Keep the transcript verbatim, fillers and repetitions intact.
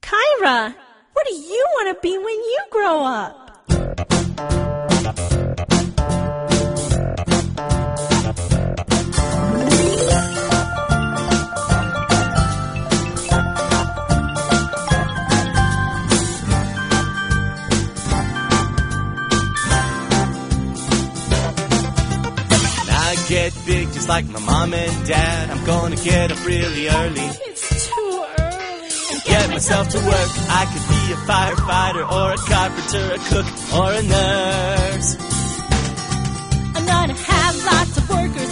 Kyra, what do you want to be when you grow up? Get big just like my mom and dad. I'm gonna get up really early. It's too early. And get myself to work. I could be a firefighter or a carpenter, a cook or a nurse. I'm gonna have lots of workers